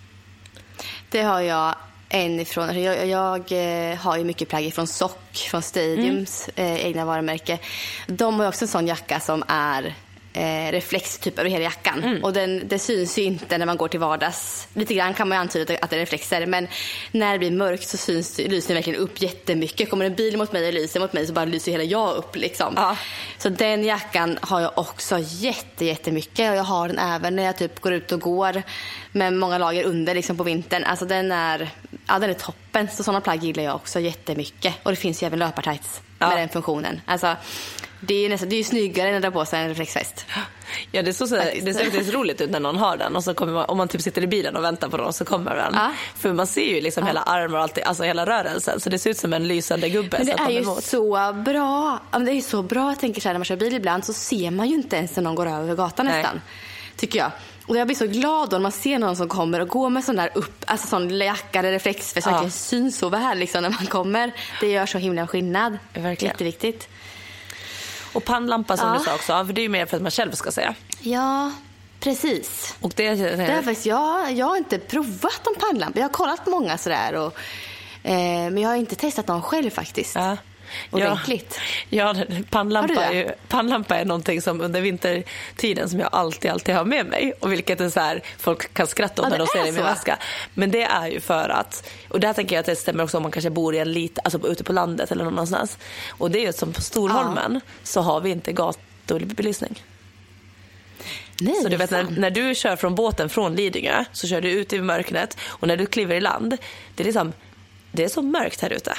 Det har jag en ifrån. Jag, jag eh, har ju mycket plagg från Sock, från Stadiums mm. eh, egna varumärke. De har också en sån jacka som är Eh, reflex typ över hela jackan. Mm. Och den, det syns ju inte när man går till vardags. Lite grann kan man ju antyda att det är reflexer, men när det blir mörkt så syns, lyser den verkligen upp jättemycket. Kommer en bil mot mig och lyser mot mig så bara lyser hela jag upp liksom. Ja. Så den jackan har jag också jätte, jättemycket. Och jag har den även när jag typ går ut och går med många lager under liksom på vintern. Alltså den är, ja, den är toppen. Så sådana plagg gillar jag också jättemycket. Och det finns ju även löpartights ja. med den funktionen. Alltså det är nästan, det är ju snyggare än att dra på sig en reflexväst. Ja, det är så, så det ser faktiskt roligt ut när någon har den. Och så kommer man, om man typ sitter i bilen och väntar på den, så kommer den. Ja. För man ser ju liksom ja. hela armar och allt, alltså hela rörelsen. Så det ser ut som en lysande gubbe. Men det är ju emot. så bra. Det är ju så bra, jag tänker så här, när man kör bil ibland så ser man ju inte ens när någon går över gatan Nej. nästan. Tycker jag. Och jag blir så glad då när man ser någon som kommer och går med sån där upp, alltså sån jacka eller reflexväst, ja. som syns så väl liksom när man kommer. Det gör så himla skillnad. Verkligen. Jätteviktigt. Och pannlampa som ja. du sa också, för det är ju mer för att man själv ska säga. Ja, precis. Och det, det, det är faktiskt, jag, jag har inte provat en pannlampa. Jag har kollat på många sådär, och, eh, men jag har inte testat någon själv faktiskt. Ja. Ordentligt. Ja, ja, pannlampa är ju, pannlampa är någonting som under vintertiden som jag alltid, alltid har med mig. Och vilket är så här, folk kan skratta om ja, när de ser det i min väska. Men det är ju för att, och där tänker jag att det stämmer också om man kanske bor i en lite, alltså ute på landet eller någonstans. Och det är ju som på Storholmen ja. så har vi inte gatubelysning. Nej, så du vet när, när du kör från båten från Lidingö så kör du ut i mörkret och när du kliver i land, det är liksom det är så mörkt här ute.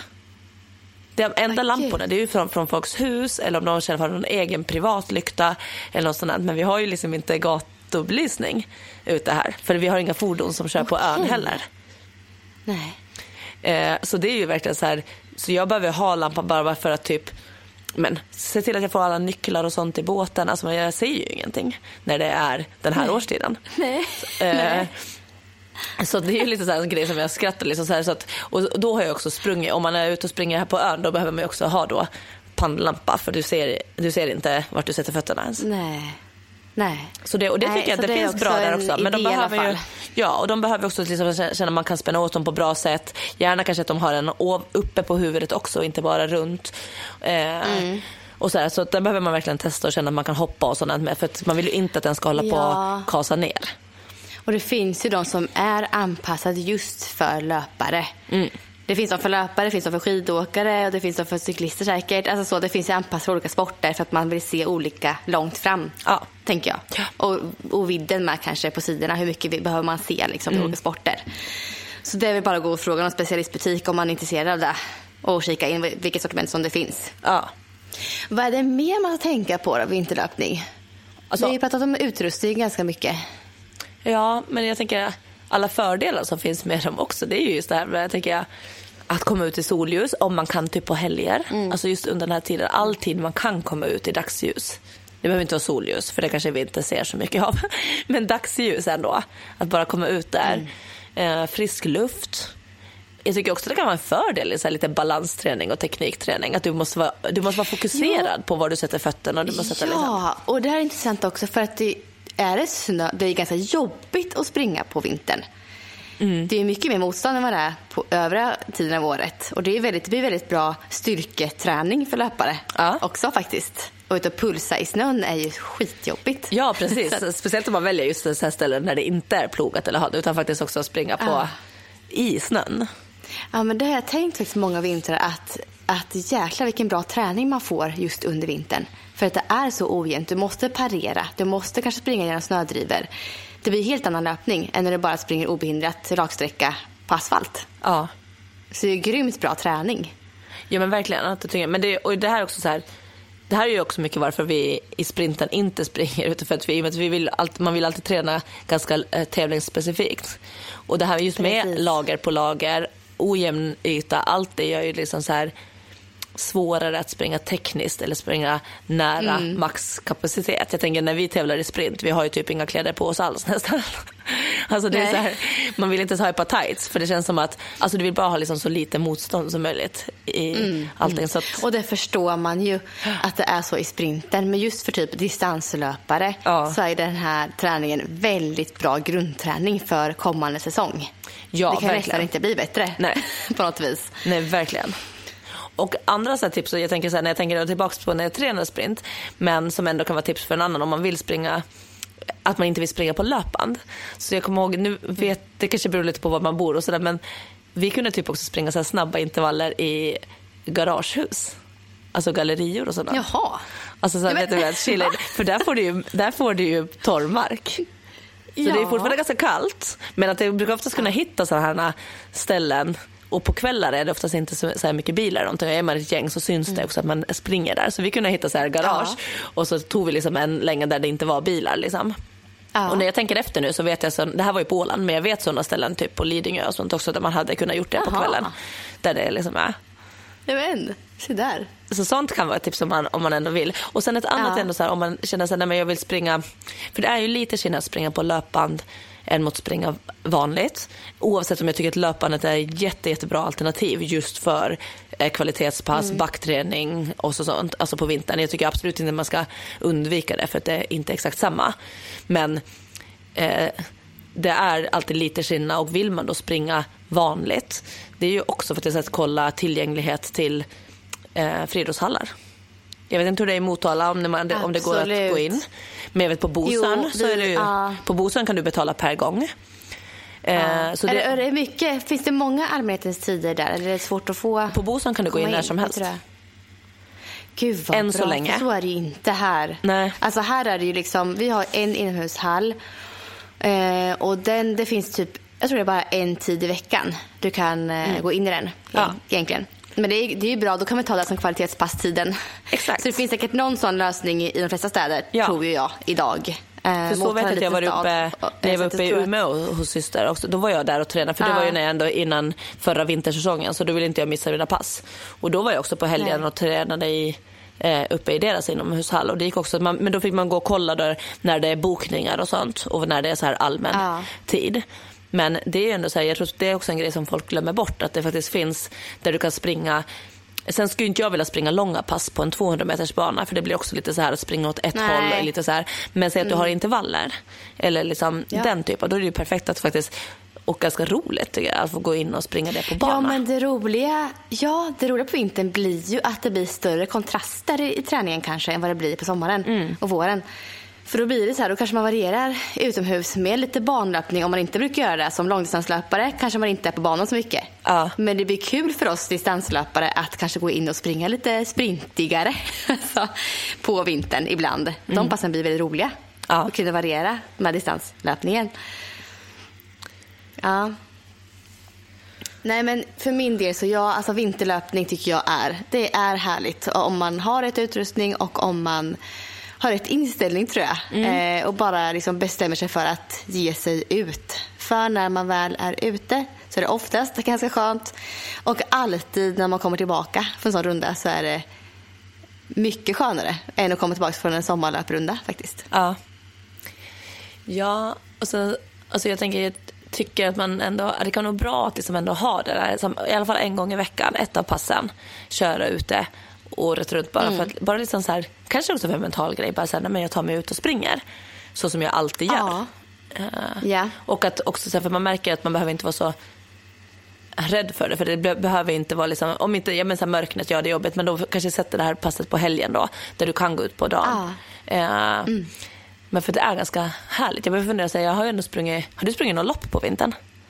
De enda oh, lamporna, det är ju från, från folks hus eller om de själva har någon egen privatlykta eller något sånt. Men vi har ju liksom inte gatubelysning ute här. För vi har inga fordon som kör okay. på ön heller. Nej. Eh, så det är ju verkligen så här. Så jag behöver ha lampan bara för att typ men se till att jag får alla nycklar och sånt i båten. Alltså jag ser ju ingenting när det är den här Nej. årstiden. Nej. Eh, Nej. Så det är ju lite så här en grej som jag skrattar liksom så här, så att, och då har jag också sprungit, om man är ute och springer här på ön då behöver man ju också ha då pannlampa för du ser, du ser inte vart du sätter fötterna ens. Nej. Nej. Så det, och det Nej, tycker jag det, det finns bra där också. Men de behöver ju, ja, och de behöver också liksom känna att man kan spänna åt dem på bra sätt. Gärna kanske att de har en uppe på huvudet också, inte bara runt. Eh, mm. Och så här, så där behöver man verkligen testa och känna att man kan hoppa och sånt med. För att man vill ju inte att den ska hålla ja. på att kasa ner. Och det finns ju de som är anpassade just för löpare. Mm. Det finns de för löpare, det finns de för skidåkare och det finns de för cyklister säkert. Alltså så, det finns ju anpassade för olika sporter för att man vill se olika långt fram, ja. tänker jag. Ja. Och, och vidden med kanske på sidorna, hur mycket behöver man se liksom, mm. olika sporter. Så det är väl bara att gå och fråga någon specialistbutik om man är intresserad av det och kika in vilket sortiment som det finns. Ja. Vad är det mer man ska tänka på då, vinterlöpning? Alltså, vi har ju pratat om utrustning ganska mycket. Ja, men jag tänker alla fördelar som finns med dem också, det är ju just det här, jag tänker att komma ut i solljus om man kan typ på helger. Mm. Alltså just under den här tiden, all tid man kan komma ut i dagsljus. Det behöver inte vara solljus, för det kanske vi inte ser så mycket av. Men dagsljus ändå, att bara komma ut där. Mm. Eh, frisk luft. Jag tycker också att det kan vara en fördel i så här lite balansträning och teknikträning. Att du måste vara, du måste vara fokuserad ja. på var du sätter fötterna. Och du måste sätta ja, liksom. Och det här är intressant också för att det är det snö, det är ganska jobbigt att springa på vintern. Mm. Det är mycket mer motstånd än vad det är på övriga tiden av året. Och det är väldigt, det blir väldigt bra styrketräning för löpare ja. också faktiskt. Och ut och pulsa i snön är ju skitjobbigt. Ja, precis. Speciellt om man väljer just så här ställen när det inte är plogat eller hade, utan faktiskt också springa på ja. i snön. Ja, men det har jag tänkt faktiskt många vintrar att, att jäkla vilken bra träning man får just under vintern. För att det är så ojämnt. Du måste parera. Du måste kanske springa genom snödriver. Det blir helt annan löpning än när du bara springer obehindrat raksträcka på asfalt. Ja. Så det är grymt bra träning. Ja, men verkligen. Men det, och det här är också så här. Det här är ju också mycket varför vi i sprinten inte springer ute, för att vi, vi vill alltid, man vill alltid träna ganska eh, tävlingsspecifikt. Och det här just med Precis. lager på lager, ojämn yta, allt det gör ju liksom så här svårare att springa tekniskt eller springa nära mm. maxkapacitet. Jag tänker när vi tävlar i sprint, vi har ju typ inga kläder på oss alls nästan. Alltså det är så här, man vill inte ens ha ett par tights för det känns som att alltså du vill bara ha liksom så lite motstånd som möjligt i mm. allting. Så att... Och det förstår man ju att det är så i sprinten, men just för typ distanslöpare ja. så är den här träningen väldigt bra grundträning för kommande säsong. Ja, det kan verkligen. nästan inte bli bättre. Nej. på något vis. Nej, verkligen. Och andra så här tips, och jag tänker så här, när jag tänker tillbaka på när jag tränar sprint, men som ändå kan vara tips för en annan om man vill springa, att man inte vill springa på löpband. Så jag kommer ihåg, nu vet det kanske beror lite på var man bor och sådär, men vi kunde typ också springa så här snabba intervaller i garagehus. Alltså gallerior och sådär. Jaha. Alltså så här, vet du vad, chilla, för där får du ju, där får du ju torrmark. Så ja. det är fortfarande ganska kallt, men att det brukar oftast kunna hitta sådana här ställen. Och på kvällar är det oftast inte så, så här mycket bilar. Om är man ett gäng så syns det också att man springer där. Så vi kunde hitta så här garage. Ja. Och så tog vi liksom en längre där det inte var bilar liksom. Ja. Och när jag tänker efter nu så vet jag så, det här var ju på Åland, men jag vet sådana ställen typ på Lidingö och sånt också där man hade kunnat gjort det Jaha. på kvällen. Där det liksom är. Jag vet, se där. Så sånt kan vara ett tips om man, om man ändå vill. Och sen ett annat ja. ändå så här, om man känner sig när jag vill springa. För det är ju lite skillnad att springa på löpband än mot springa vanligt. Oavsett om jag tycker att löpandet är ett jätte, jättebra alternativ just för eh, kvalitetspass, mm. backträning och så sånt. Alltså på vintern. Jag tycker absolut inte att man ska undvika det för att det är inte exakt samma. Men eh, det är alltid lite skillnad, och vill man då springa vanligt, det är ju också för att jag ska kolla tillgänglighet till eh, friidrottshallar. Jag vet inte hur det är i Motala om det, om det går att gå in. Men jag vet på Bosön jo, så är det ju, uh. på Bosön kan du betala per gång. Uh. Eh, så det, är det mycket, finns det många allmänhetens tider där eller är det svårt att få? På Bosön kan du gå in när som helst. Gud vad än bra, så länge. Så är det ju inte här. Nej. Alltså här är det ju liksom, vi har en inomhushall eh, och den, det finns typ, jag tror det är bara en tid i veckan du kan eh, mm. gå in i den ja. egentligen. Men det är, det är ju bra, då kan man ta det som kvalitetspasstiden. Exakt. Så det finns säkert någon sån lösning i, i de flesta städer, ja. tror ju jag, idag. För så vet jag att jag var uppe, när jag var uppe i Umeå hos syster också, då var jag där och tränade, för det var ju när jag ändå innan förra vintersäsongen, så då ville inte jag missa mina pass. Och då var jag också på helgen och tränade i, eh, uppe i deras inomhushall, och det gick också, man, men då fick man gå och kolla där när det är bokningar och sånt, och när det är så här allmän ja. tid. Men det är ju ändå så här, jag tror att det är också en grej som folk glömmer bort, att det faktiskt finns där du kan springa. Sen skulle inte jag vilja springa långa pass på en tvåhundra meters bana, för det blir också lite så här att springa åt ett Nej. håll lite så här. Men säg att du mm. har intervaller eller liksom ja. den typen, då är det ju perfekt att faktiskt, och ganska roligt tycker jag, att få gå in och springa det på banan. Ja, men det roliga, ja, det roliga på vintern blir ju att det blir större kontraster i, i träningen kanske än vad det blir på sommaren mm. och våren. För då blir det så här, då kanske man varierar utomhus med lite banlöpning om man inte brukar göra det. Som långdistanslöpare kanske man inte är på banan så mycket. Ja. Men det blir kul för oss distanslöpare att kanske gå in och springa lite sprintigare alltså, på vintern ibland. De mm. passen blir väldigt roliga. Ja. Och kunna variera med distanslöpningen. Ja. Nej, men för min del så ja, alltså vinterlöpning tycker jag är, det är härligt. Om man har rätt utrustning och om man har rätt inställning tror jag. Mm. Eh, och bara liksom bestämmer sig för att ge sig ut. För när man väl är ute så är det oftast ganska skönt. Och alltid när man kommer tillbaka från en sån runda så är det mycket skönare än att komma tillbaka från en sommarlöprunda faktiskt. Ja. Ja, och så, alltså jag tänker, jag tycker att man ändå, det kan vara bra att liksom ändå ha det där, som, i alla fall en gång i veckan, ett av passen, köra ute året runt bara mm. för att, bara liksom så här, kanske också för en mental grej, bara så här, men jag tar mig ut och springer så som jag alltid gör. Ja. Uh, yeah. Och att också så här, för man märker att man behöver inte vara så rädd för det, för det be- behöver inte vara liksom, om inte, ja men så här, mörknet gör det jobbigt, men då kanske sätter det här passet på helgen då, där du kan gå ut på dagen. Ah. Uh, mm. Men för det är ganska härligt. Jag behöver fundera sig, jag har ju ändå sprungit, har du sprungit någon lopp på vintern?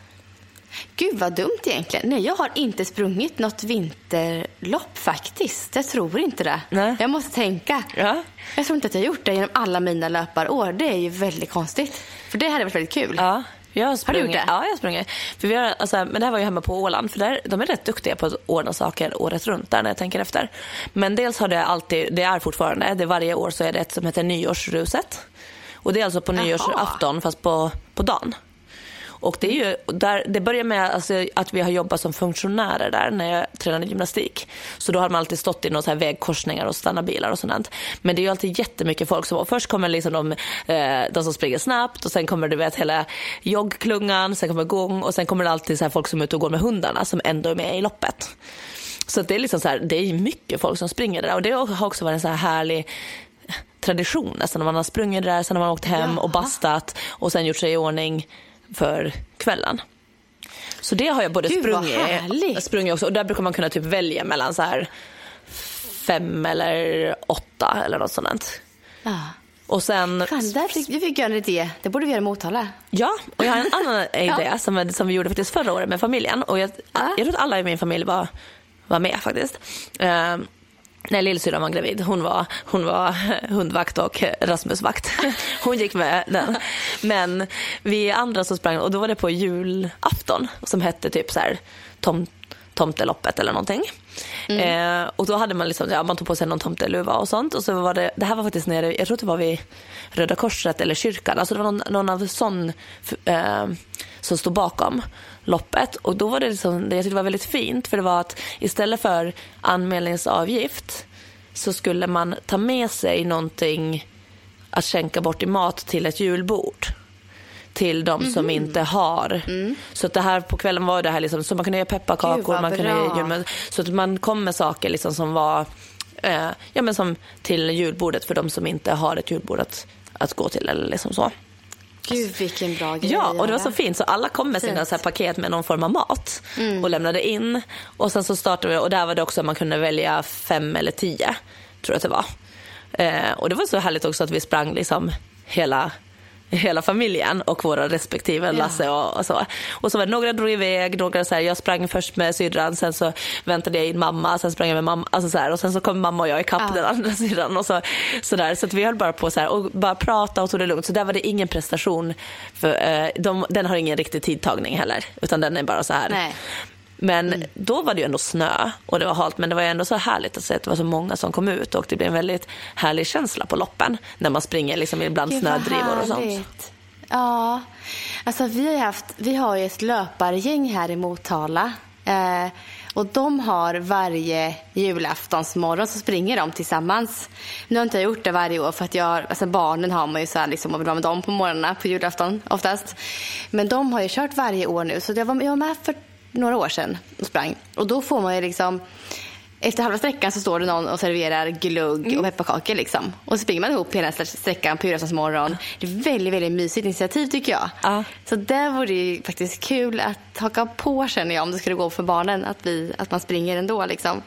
Gud vad dumt egentligen. Nej, jag har inte sprungit något vinterlopp faktiskt. Jag tror inte det. Nej. Jag måste tänka. Ja. Jag tror inte att jag har gjort det genom alla mina löparår. Det är ju väldigt konstigt. För det hade varit väldigt kul. Ja, jag har sprungit. Har du gjort det? Ja, jag har sprungit. För vi har, alltså, men det här var ju hemma på Åland. För där, de är rätt duktiga på att ordna saker året runt där när jag tänker efter. Men dels har det alltid, det är fortfarande, det varje år så är det ett som heter nyårsruset. Och det är alltså på nyårsafton fast på, på dagen. Och det är ju där, det börjar med alltså, att vi har jobbat som funktionärer där när jag tränade gymnastik. Så då har man alltid stått i några så här vägkorsningar och stanna bilar och sånt. Men det är ju alltid jättemycket folk som, först kommer liksom de, eh, de som springer snabbt, och sen kommer du vet hela joggklungan, sen kommer gång, och sen kommer det alltid så här folk som är ute och går med hundarna som ändå är med i loppet. Så det är liksom så här, det är mycket folk som springer där, och det har också varit en så här härlig tradition nästan, när man har sprungit där, sen har man åkt hem ja. och bastat och sen gjort sig i ordning för kvällen. Så det har jag både Gud, sprungit, sprungit också, och där brukar man kunna typ välja mellan så här fem eller åtta eller något sånt. Ja. Och sen Fan, där fick, du fick göra en idé. Det borde vi göra i Motala. Ja, och jag har en annan idé ja. som, som vi gjorde faktiskt förra året med familjen, och jag, ja. jag tror att alla i min familj var, var med faktiskt. Uh, när lillsyrran var gravid, hon var, hon var hundvakt och Rasmusvakt. Hon gick med den. Men vi andra så sprang, och då var det på julafton som hette typ så här tom, tomteloppet eller någonting. Mm. Eh, och då hade man liksom, ja, man tog på sig någon tomteluva och sånt, och så var det, det här var faktiskt nere, jag tror det var vid Röda Korset eller kyrkan, alltså det var någon, någon av sån eh, som stod bakom loppet. Och då var det liksom, det jag tyckte var väldigt fint, för det var att istället för anmälningsavgift så skulle man ta med sig någonting att skänka bort i mat till ett julbord till de mm-hmm. som inte har. Mm. Så att det här på kvällen var det här liksom, så man kunde göra pepparkakor, man kunde göra, så att man kom med saker liksom som var eh, ja men som till julbordet för de som inte har ett julbord att, att gå till eller liksom så. Gud, vilken bra grej. Ja, och det var så fint. Så alla kom med sina så här paket med någon form av mat mm. och lämnade in. Och sen så startade vi, och där var det också att man kunde välja fem eller tio, tror jag att det var. Eh, och det var så härligt också att vi sprang liksom hela hela familjen och våra respektive, Lasse ja. och, och så. Och så var det några drog iväg, några så här, jag sprang först med syrran, sen så väntade jag in mamma, sen sprang jag med mamma, alltså så här, och sen så kom mamma och jag i kapp ja. den andra syrran och så, så där. Så att vi höll bara på så här och bara prata och tog det lugnt. Så där var det ingen prestation, för eh, de, den har ingen riktig tidtagning heller, utan den är bara så här. Nej. Men mm. då var det ju ändå snö och det var halt, men det var ändå så härligt att se att det var så många som kom ut och det blev en väldigt härlig känsla på loppen när man springer liksom ibland snödrivor och sånt. Ja, alltså vi har haft, vi har ju ett löpargäng här i Motala eh, och de har varje julaftonsmorgon så springer de tillsammans. Nu har inte jag gjort det varje år för att jag, alltså barnen har man ju så här liksom och vill vara med dem på morgnarna på julafton oftast. Men de har ju kört varje år nu, så jag var, jag var med för några år sedan och sprang. Och då får man ju liksom, efter halva sträckan så står det någon och serverar glugg mm. och pepparkakor liksom. Och så springer man ihop hela sträckan på julaftonsmorgon. Det är väldigt, väldigt mysigt initiativ tycker jag. Ja. Så där vore det ju faktiskt kul att haka på, känner jag, om det skulle gå för barnen, att, vi, att man springer ändå liksom.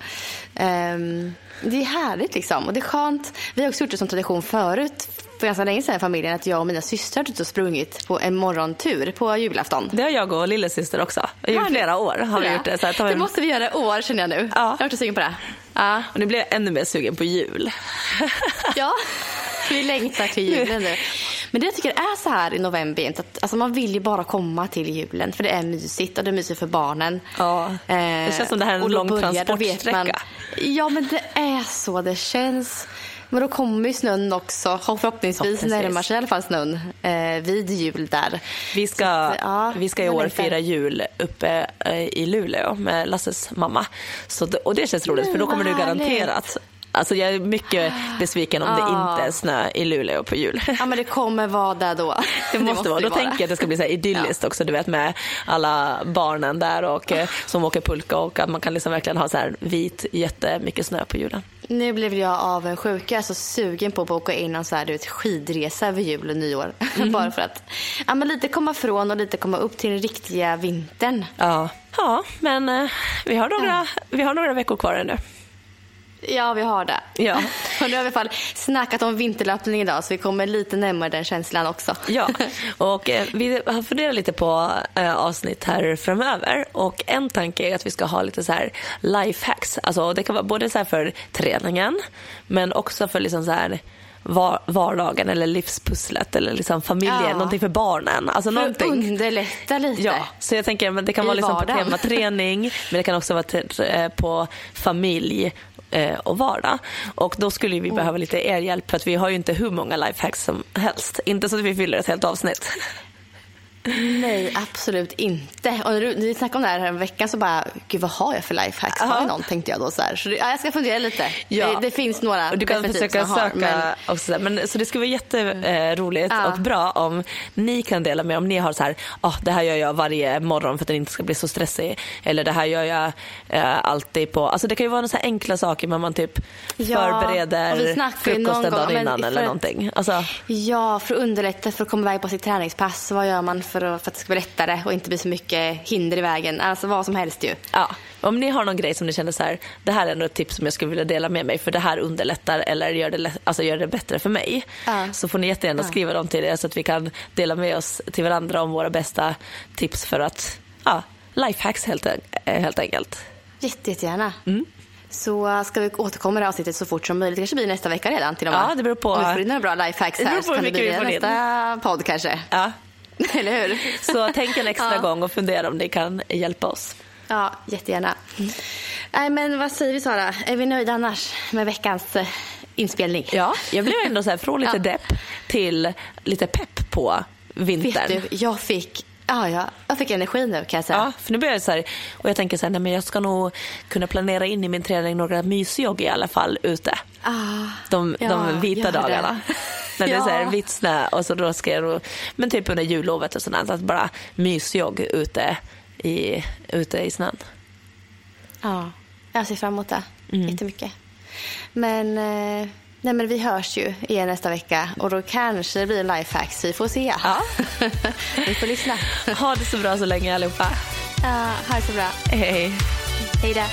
Um, det är härligt liksom, och det är skönt. Vi har också gjort det som tradition förut för ganska länge sedan i familjen, att jag och mina systrar har sprungit på en morgontur på julafton. Det har jag och lillasyster också. I ja, flera år har vi gjort det. Så att det måste vi göra i år, känner jag nu. Ja. Jag har varit sugen på det. Ja. Och nu blir jag ännu mer sugen på jul. Ja, vi längtar till julen nu. Men det jag tycker är så här i november, att alltså man vill ju bara komma till julen, för det är mysigt och det är mysigt för barnen. Ja, det känns som det här är en lång börjar, transportsträcka. Man, ja, men det är så det känns. Men då kommer ju snön också. Förhoppningsvis närmar sig i alla fall snön eh, vid jul där. Vi ska, att, ja, vi ska i år fira jul uppe eh, i Luleå med Lasses mamma. Så, och det känns roligt, för då kommer du garanterat. Alltså jag är mycket besviken om ah. det inte är snö i Luleå på jul. Ja, men det kommer vara där då. Det måste, det måste vara. Då vara. Tänker jag att det ska bli så här idylliskt ja. också, du vet, med alla barnen där och eh, som åker pulka, och att man kan liksom verkligen ha så här vit, jättemycket snö på julen. Nu blev jag av en sjuk. Jag är så sugen på att åka in och så här, du vet, skidresa över jul och nyår. Mm. Bara för att ja, men lite komma från och lite komma upp till den riktiga vintern. Ja, ja men eh, vi, har några, ja. vi har några veckor kvar ännu. Ja, vi har det. Ja. Och nu har vi i alla fall snackat om vinterlöpning idag, så vi kommer lite närmare den känslan också. Ja, och eh, vi har funderat lite på eh, avsnitt här framöver. Och en tanke är att vi ska ha lite så här lifehacks. Alltså det kan vara både så här för träningen, men också för liksom så här var, vardagen eller livspusslet eller liksom familjen, ja. någonting för barnen. Alltså för någonting. Att underlätta lite. Ja, så jag tänker men det kan I vara liksom på tema träning, men det kan också vara t- på familj och vardag. Och då skulle vi mm. behöva lite er hjälp, för att vi har ju inte hur många lifehacks som helst. Inte så att vi fyller ett helt avsnitt. Nej, absolut inte. Och när vi snackade om det här, här en vecka så bara, gud vad har jag för lifehacks? Har jag någon, tänkte jag då så här. Så det, ja, jag ska fundera lite. Ja. Det, det finns några. Och du kan försöka söka har, men... också. Men, så det skulle vara jätteroligt mm. och bra om ni kan dela med, om ni har så här, oh, det här gör jag varje morgon för att den inte ska bli så stressig. Eller det här gör jag eh, alltid på. Alltså det kan ju vara några så här enkla saker, men man typ ja, förbereder frukosten dagen innan eller någonting. Alltså... Ja, för att underlätta, för att komma iväg på sitt träningspass. Vad gör man för att, för att det ska bli lättare och inte bli så mycket hinder i vägen? Alltså vad som helst ju. Ja, om ni har någon grej som ni känner så här, det här är något tips som jag skulle vilja dela med mig, för det här underlättar eller gör det, lätt, alltså gör det bättre för mig, ja. så får ni jättegärna ja. skriva dem till er, så att vi kan dela med oss till varandra om våra bästa tips för att, ja, lifehacks helt, helt enkelt. Jätte, jättegärna. Mm. Så ska vi återkomma i det här avsnittet så fort som möjligt. Det kanske blir nästa vecka redan till och med. Ja, det beror på. Om vi får in några bra lifehacks här så kan det bli nästa podd kanske. Ja. Eller hur? Så tänk en extra ja. gång och fundera om det kan hjälpa oss. Ja, jättegärna. Mm. Nej, men vad säger vi, Sara? Är vi nöjda annars med veckans uh, inspelning? Ja, jag blev ändå så här från lite ja. depp till lite pepp på vintern. Vet du, jag fick... Ja, ja, jag fick energi nu, kan jag säga. Ja, för nu börjar jag så här, och jag tänker så här, nej, men jag ska nog kunna planera in i min träning några mysjogg i alla fall ute. Ah, de, ja, de vita dagarna. När det är så här vitt snö och så då ska jag då, men typ under jullovet och sådant, att bara mysjogg ute i, ute i snön. Ja, jag ser fram emot det mm. jättemycket. Men... Eh... Nej, men vi hörs ju igen nästa vecka och då kanske det blir en lifehacks. Vi får se. Ja. Vi får lyssna. Ha det så bra så länge allihopa. Ja, ha det så bra. Hej. Hej då.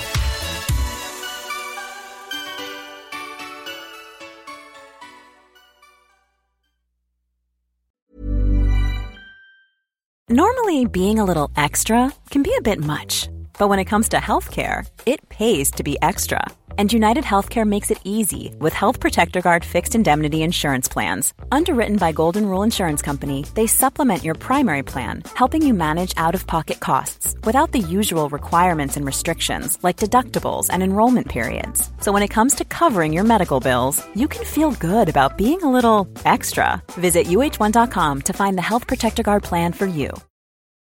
Normally, being a little extra can be a bit much, but when it comes to healthcare, it pays to be extra. And United Healthcare makes it easy with Health Protector Guard fixed indemnity insurance plans. Underwritten by Golden Rule Insurance Company, they supplement your primary plan, helping you manage out-of-pocket costs without the usual requirements and restrictions like deductibles and enrollment periods. So when it comes to covering your medical bills, you can feel good about being a little extra. Visit U H one dot com to find the Health Protector Guard plan for you.